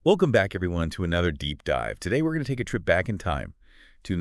Welcome back, everyone, to another deep dive. Today, we're going to take a trip back in time to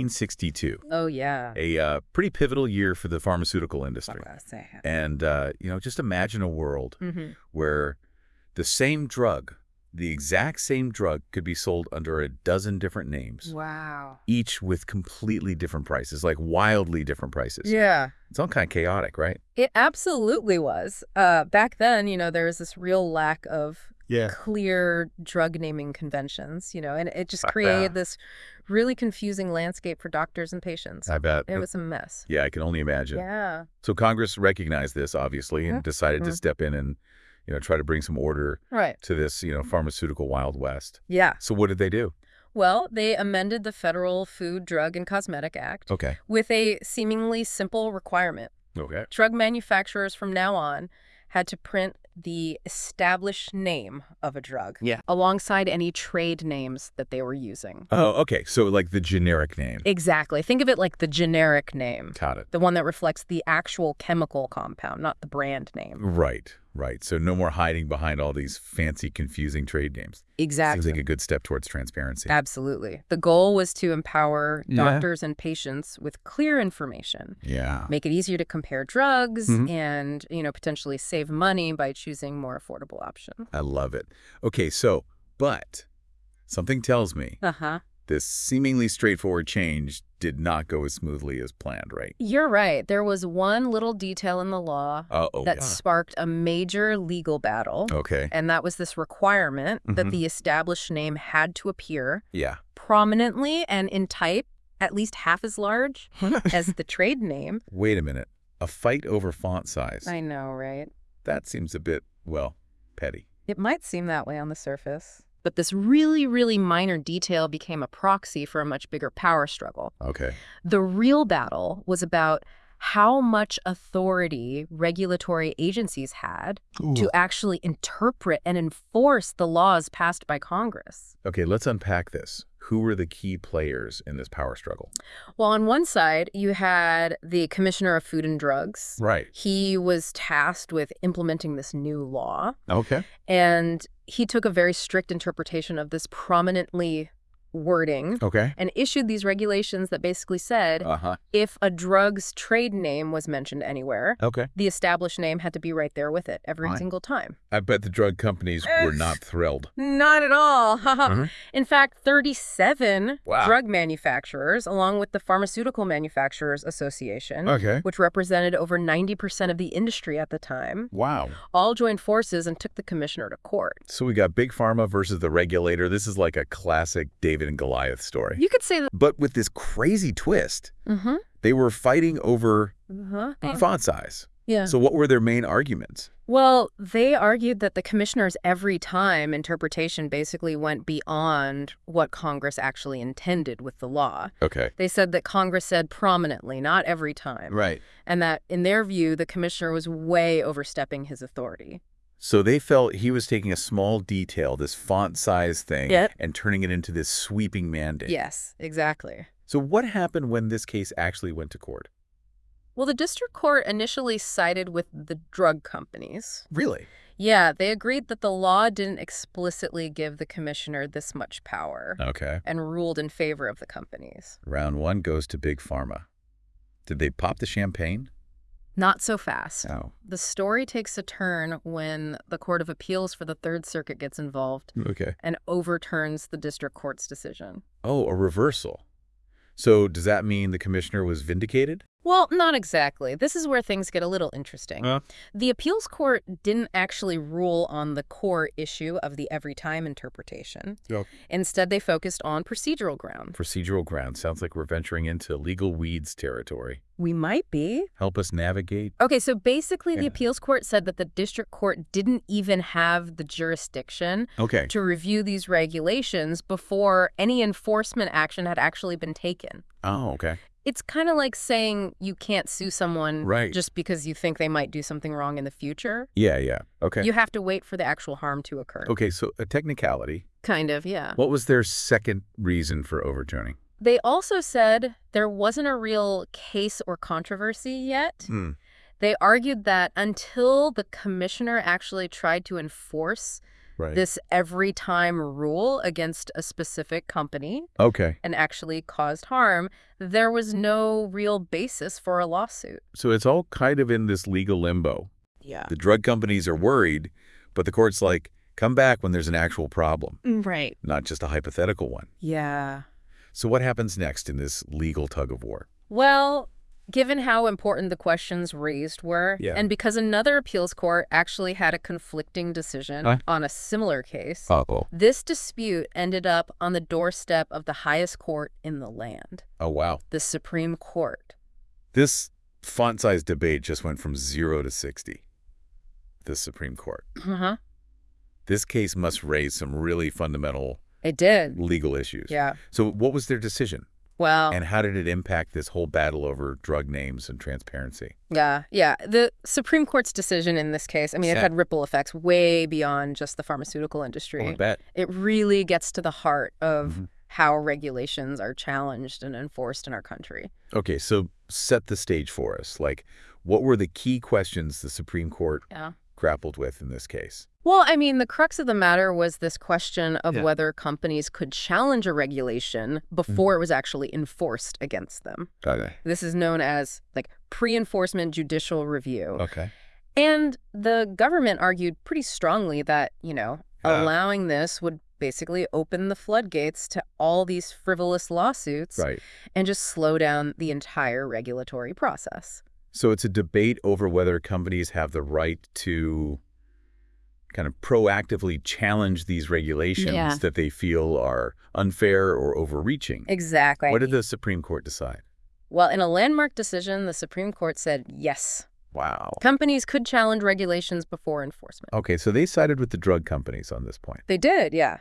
1962, Oh, yeah. a pretty pivotal year for the pharmaceutical industry. Say. And, just imagine a world Mm-hmm. where the same drug, the exact same drug, could be sold under a dozen different names, Wow. each with completely different prices, like wildly different prices. Yeah. It's all kind of chaotic, right? It absolutely was. Back then, there was this real lack of clear drug naming conventions, and it just created this really confusing landscape for doctors and patients. I bet. It was a mess. Yeah, I can only imagine. Yeah. So Congress recognized this, obviously, and decided to step in and, try to bring some order Right. to this, pharmaceutical Wild West. Yeah. So what did they do? Well, they amended the Federal Food, Drug, and Cosmetic Act Okay. with a seemingly simple requirement. Okay. Drug manufacturers from now on had to print the established name of a drug alongside any trade names that they were using. Oh, okay. So like the generic name. Exactly. Think of it like the generic name, Got it. the one that reflects the actual chemical compound, not the brand name. Right. So no more hiding behind all these fancy, confusing trade names. Exactly. Seems like a good step towards transparency. Absolutely. The goal was to empower doctors and patients with clear information. Yeah. Make it easier to compare drugs and, potentially save money by choosing more affordable options. I love it. Okay, but something tells me this seemingly straightforward change did not go as smoothly as planned, right? You're right. There was one little detail in the law that sparked a major legal battle. Okay. And that was this requirement that the established name had to appear Yeah. prominently and in type at least half as large as the trade name. Wait a minute. A fight over font size. I know, right? That seems a bit, petty. It might seem that way on the surface. But this really, really minor detail became a proxy for a much bigger power struggle. Okay. The real battle was about how much authority regulatory agencies had to actually interpret and enforce the laws passed by Congress. Okay, let's unpack this. Who were the key players in this power struggle? Well, on one side, you had the Commissioner of Food and Drugs. Right. He was tasked with implementing this new law. Okay. And he took a very strict interpretation of this prominently wording and issued these regulations that basically said if a drug's trade name was mentioned anywhere, the established name had to be right there with it every single time. I bet the drug companies were not thrilled. Not at all. In fact, 37 drug manufacturers, along with the Pharmaceutical Manufacturers Association, which represented over 90% of the industry at the time, all joined forces and took the commissioner to court. So we got Big Pharma versus the regulator. This is like a classic David and Goliath story. You could say that. But with this crazy twist, they were fighting over font size. Yeah. So what were their main arguments? Well, they argued that the commissioner's every time interpretation basically went beyond what Congress actually intended with the law. Okay. They said that Congress said prominently, not every time. Right. And that, in their view, the commissioner was way overstepping his authority. So they felt he was taking a small detail, this font size thing, and turning it into this sweeping mandate. Yes, exactly. So what happened when this case actually went to court? Well, the district court initially sided with the drug companies. Really? Yeah, they agreed that the law didn't explicitly give the commissioner this much power. Okay. And ruled in favor of the companies. Round one goes to Big Pharma. Did they pop the champagne? Not so fast. Oh. The story takes a turn when the Court of Appeals for the Third Circuit gets involved and overturns the district court's decision. Oh, a reversal. So does that mean the commissioner was vindicated? Well, not exactly. This is where things get a little interesting. The appeals court didn't actually rule on the core issue of the every time interpretation. Instead, they focused on procedural ground. Procedural ground. Sounds like we're venturing into legal weeds territory. We might be. Help us navigate. Okay, so basically the appeals court said that the district court didn't even have the jurisdiction to review these regulations before any enforcement action had actually been taken. Oh, okay. It's kind of like saying you can't sue someone just because you think they might do something wrong in the future. Yeah. Okay. You have to wait for the actual harm to occur. Okay, so a technicality. Kind of, yeah. What was their second reason for overturning? They also said there wasn't a real case or controversy yet. They argued that until the commissioner actually tried to enforce this every time rule against a specific company and actually caused harm, there was no real basis for a lawsuit. So it's all kind of in this legal limbo. Yeah. The drug companies are worried, but the court's like, come back when there's an actual problem. Right. Not just a hypothetical one. Yeah. So what happens next in this legal tug of war? Well, given how important the questions raised were, and because another appeals court actually had a conflicting decision on a similar case, this dispute ended up on the doorstep of the highest court in the land. Oh, wow. The Supreme Court. This font-sized debate just went from 0 to 60. The Supreme Court. This case must raise some really fundamental legal issues. Yeah. So what was their decision? Well, and how did it impact this whole battle over drug names and transparency? Yeah. The Supreme Court's decision in this case, I mean, it had ripple effects way beyond just the pharmaceutical industry. I bet. It really gets to the heart of how regulations are challenged and enforced in our country. Okay, so set the stage for us. Like, what were the key questions the Supreme Court grappled with in this case? Well, I mean, the crux of the matter was this question of whether companies could challenge a regulation before it was actually enforced against them. Okay. This is known as, like, pre-enforcement judicial review. Okay. And the government argued pretty strongly that, allowing this would basically open the floodgates to all these frivolous lawsuits and just slow down the entire regulatory process. So it's a debate over whether companies have the right to kind of proactively challenge these regulations that they feel are unfair or overreaching. Exactly. What did the Supreme Court decide? Well, in a landmark decision, the Supreme Court said yes. Wow. Companies could challenge regulations before enforcement. Okay, so they sided with the drug companies on this point. They did, yeah.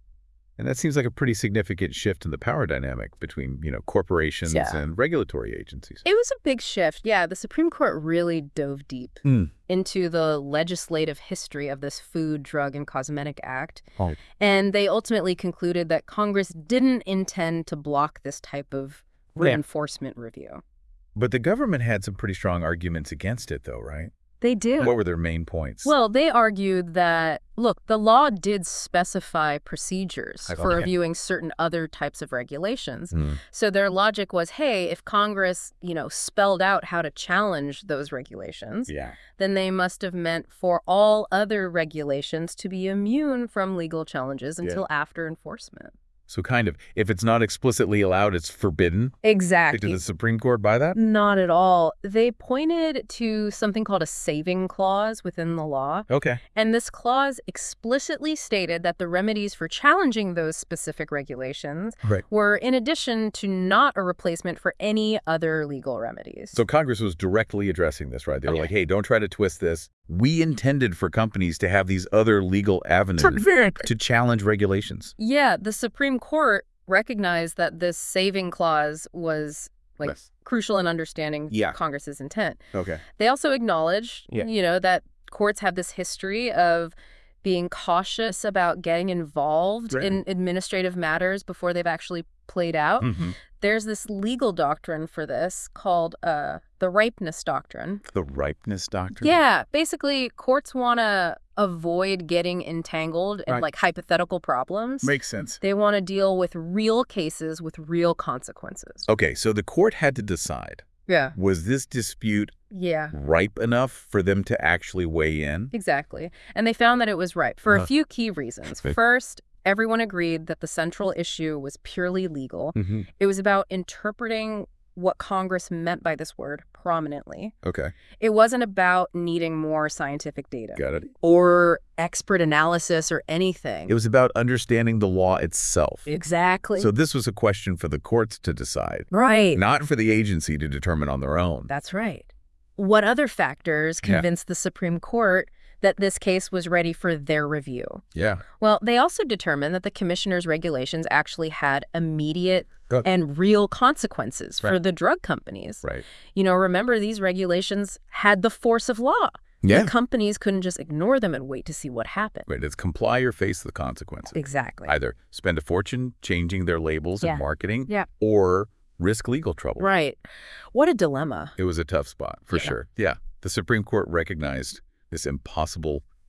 And that seems like a pretty significant shift in the power dynamic between, corporations and regulatory agencies. It was a big shift. Yeah, the Supreme Court really dove deep into the legislative history of this Food, Drug, and Cosmetic Act. And they ultimately concluded that Congress didn't intend to block this type of enforcement review. But the government had some pretty strong arguments against it, though, right? They do. What were their main points? Well, they argued that, look, the law did specify procedures for reviewing certain other types of regulations. So their logic was, hey, if Congress, spelled out how to challenge those regulations, then they must have meant for all other regulations to be immune from legal challenges until after enforcement. So kind of, if it's not explicitly allowed, it's forbidden? Exactly. Did the Supreme Court buy that? Not at all. They pointed to something called a saving clause within the law. Okay. And this clause explicitly stated that the remedies for challenging those specific regulations were in addition to not a replacement for any other legal remedies. So Congress was directly addressing this, right? They were like, hey, don't try to twist this. We intended for companies to have these other legal avenues to challenge regulations. Yeah, the Supreme Court recognized that this saving clause was crucial in understanding Congress's intent. Okay. They also acknowledged, that courts have this history of being cautious about getting involved in administrative matters before they've actually played out. There's this legal doctrine for this called the ripeness doctrine. The ripeness doctrine? Yeah. Basically, courts want to avoid getting entangled in hypothetical problems. Makes sense. They want to deal with real cases with real consequences. Okay, so the court had to decide. Yeah. Was this dispute ripe enough for them to actually weigh in? Exactly. And they found that it was ripe for a few key reasons. First, everyone agreed that the central issue was purely legal. It was about interpreting what Congress meant by this word prominently. Okay. It wasn't about needing more scientific data. Got it. Or expert analysis or anything. It was about understanding the law itself. Exactly. So this was a question for the courts to decide. Right. Not for the agency to determine on their own. That's right. What other factors convinced the Supreme Court that this case was ready for their review? Yeah. Well, they also determined that the commissioner's regulations actually had immediate and real consequences for the drug companies. Right. Remember, these regulations had the force of law. Yeah. The companies couldn't just ignore them and wait to see what happened. Right. It's comply or face the consequences. Exactly. Either spend a fortune changing their labels and marketing or risk legal trouble. Right. What a dilemma. It was a tough spot, for sure. Yeah. The Supreme Court recognized this impossible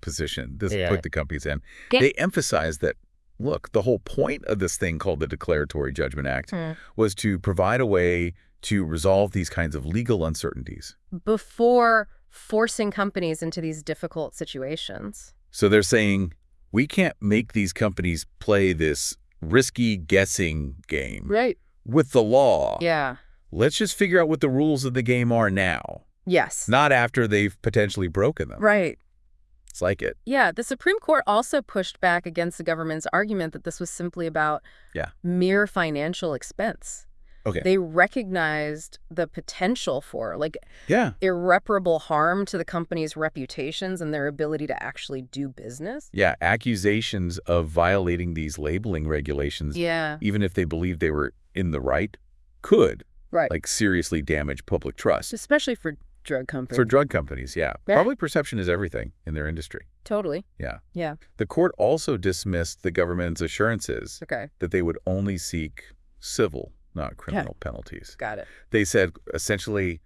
position this put the companies in. They emphasized that, look, the whole point of this thing called the Declaratory Judgment Act was to provide a way to resolve these kinds of legal uncertainties before forcing companies into these difficult situations. So they're saying, we can't make these companies play this risky guessing game with the law. Yeah. Let's just figure out what the rules of the game are now. Yes. Not after they've potentially broken them. Right. It's like it. Yeah. The Supreme Court also pushed back against the government's argument that this was simply about mere financial expense. Okay. They recognized the potential for irreparable harm to the company's reputations and their ability to actually do business. Yeah, accusations of violating these labeling regulations, even if they believed they were in the right, could seriously damage public trust. Especially for drug companies. For drug companies, yeah. Public perception is everything in their industry. Totally. Yeah. Yeah. The court also dismissed the government's assurances that they would only seek civil, not criminal penalties. Got it. They said, essentially,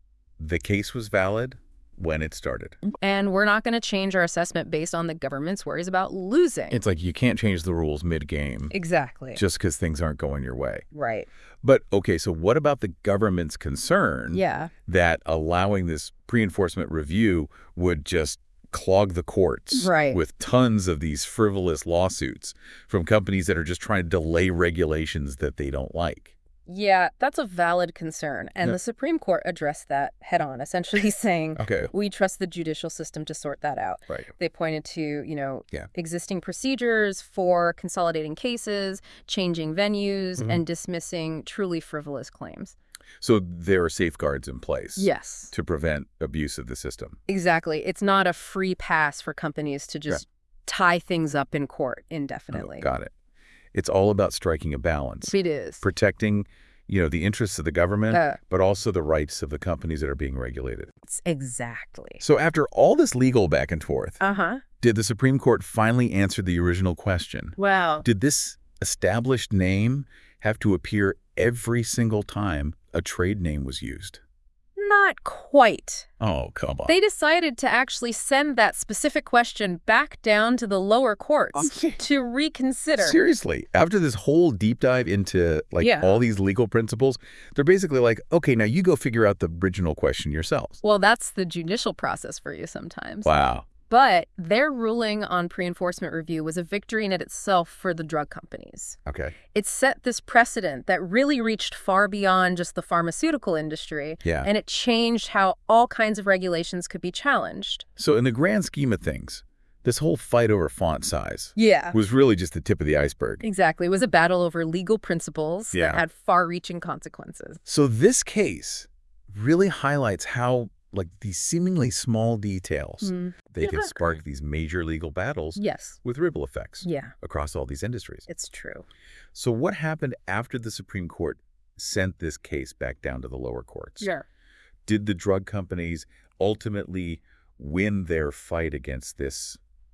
the case was valid when it started. And we're not going to change our assessment based on the government's worries about losing. It's like you can't change the rules mid-game. Exactly. Just because things aren't going your way. Right. But, okay, so what about the government's concern that allowing this pre-enforcement review would just clog the courts with tons of these frivolous lawsuits from companies that are just trying to delay regulations that they don't like? Yeah, that's a valid concern. And the Supreme Court addressed that head on, essentially saying, we trust the judicial system to sort that out. Right. They pointed to, existing procedures for consolidating cases, changing venues, and dismissing truly frivolous claims. So there are safeguards in place. Yes. To prevent abuse of the system. Exactly. It's not a free pass for companies to just tie things up in court indefinitely. Oh, got it. It's all about striking a balance. It is. Protecting, the interests of the government, but also the rights of the companies that are being regulated. Exactly. So after all this legal back and forth, did the Supreme Court finally answer the original question? Wow. Did this established name have to appear every single time a trade name was used? Not quite. Oh, come on. They decided to actually send that specific question back down to the lower courts to reconsider. Seriously, after this whole deep dive into all these legal principles, they're basically like, okay, now you go figure out the original question yourselves. Well, that's the judicial process for you sometimes. Wow. But their ruling on pre-enforcement review was a victory in it itself for the drug companies. Okay. It set this precedent that really reached far beyond just the pharmaceutical industry. Yeah. And it changed how all kinds of regulations could be challenged. So in the grand scheme of things, this whole fight over font size was really just the tip of the iceberg. Exactly. It was a battle over legal principles that had far-reaching consequences. So this case really highlights how these seemingly small details, they can spark these major legal battles with ripple effects across all these industries. It's true. So what happened after the Supreme Court sent this case back down to the lower courts? Did the drug companies ultimately win their fight against this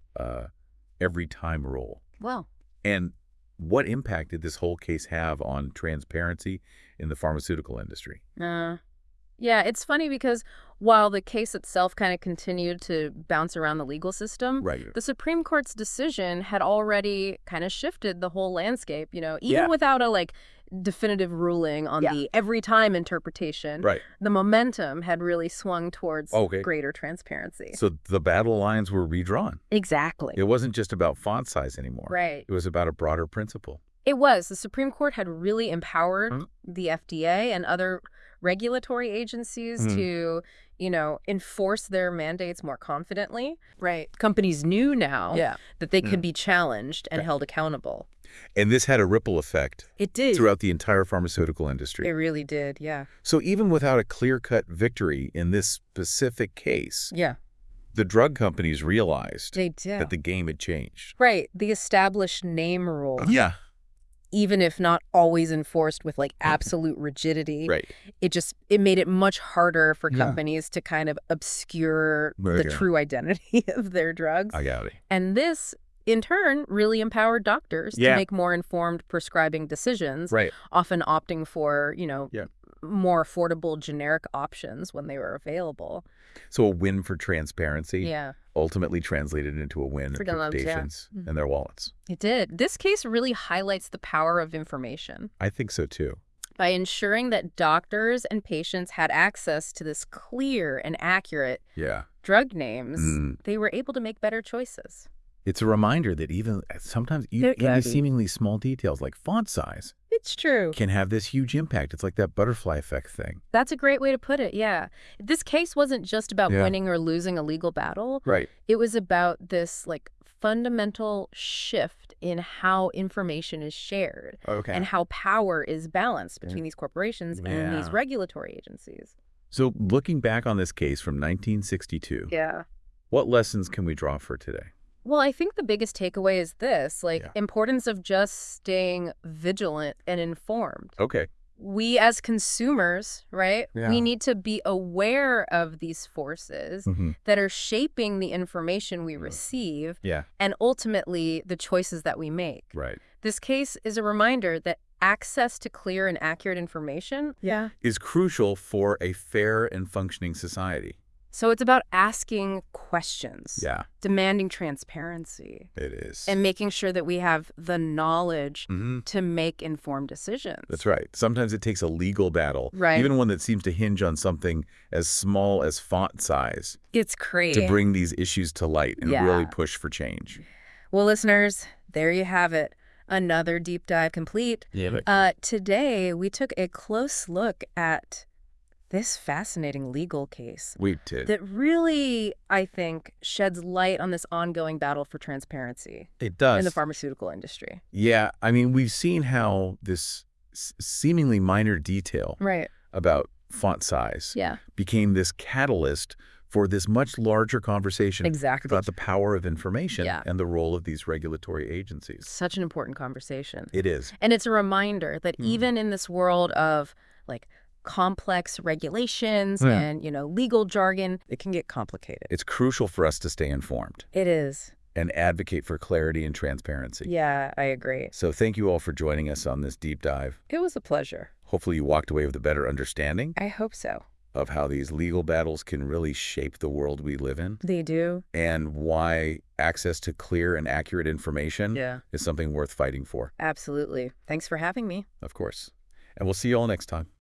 every time rule? Well. And what impact did this whole case have on transparency in the pharmaceutical industry? Yeah, it's funny because while the case itself kind of continued to bounce around the legal system, the Supreme Court's decision had already kind of shifted the whole landscape, even without a definitive ruling on the every time interpretation. The momentum had really swung towards greater transparency. So the battle lines were redrawn. Exactly. It wasn't just about font size anymore. Right. It was about a broader principle. It was. The Supreme Court had really empowered the FDA and other regulatory agencies to, enforce their mandates more confidently. Right. Companies knew now that they could be challenged and held accountable. And this had a ripple effect. It did. Throughout the entire pharmaceutical industry. It really did, yeah. So even without a clear-cut victory in this specific case, the drug companies realized that the game had changed. Right. The established name rule. Even if not always enforced with absolute rigidity, it made it much harder for companies to kind of obscure the true identity of their drugs. I got it. And this, in turn, really empowered doctors to make more informed prescribing decisions, often opting for, more affordable generic options when they were available. So a win for transparency. Yeah. Ultimately translated into a win for patients and their wallets. It did. This case really highlights the power of information. I think so, too. By ensuring that doctors and patients had access to this clear and accurate drug names, they were able to make better choices. It's a reminder that even sometimes even these seemingly small details like font size It's true. can have this huge impact. It's like that butterfly effect thing. That's a great way to put it, yeah. This case wasn't just about winning or losing a legal battle. Right. It was about this fundamental shift in how information is shared and how power is balanced between these corporations and these regulatory agencies. So looking back on this case from 1962, what lessons can we draw for today? Well, I think the biggest takeaway is this, importance of just staying vigilant and informed. Okay. We as consumers, right, we need to be aware of these forces that are shaping the information we receive and ultimately the choices that we make. Right. This case is a reminder that access to clear and accurate information is crucial for a fair and functioning society. So it's about asking questions, demanding transparency. It is. And making sure that we have the knowledge to make informed decisions. That's right. Sometimes it takes a legal battle, even one that seems to hinge on something as small as font size. It's crazy. To bring these issues to light and really push for change. Well, listeners, there you have it. Another deep dive complete. Today, we took a close look at this fascinating legal case. We did. That really, I think, sheds light on this ongoing battle for transparency. It does. In the pharmaceutical industry. Yeah. I mean, we've seen how this seemingly minor detail about font size became this catalyst for this much larger conversation about the power of information and the role of these regulatory agencies. Such an important conversation. It is. And it's a reminder that even in this world of complex regulations and, legal jargon, it can get complicated. It's crucial for us to stay informed. It is. And advocate for clarity and transparency. Yeah, I agree. So thank you all for joining us on this deep dive. It was a pleasure. Hopefully you walked away with a better understanding. I hope so. Of how these legal battles can really shape the world we live in. They do. And why access to clear and accurate information is something worth fighting for. Absolutely. Thanks for having me. Of course. And we'll see you all next time.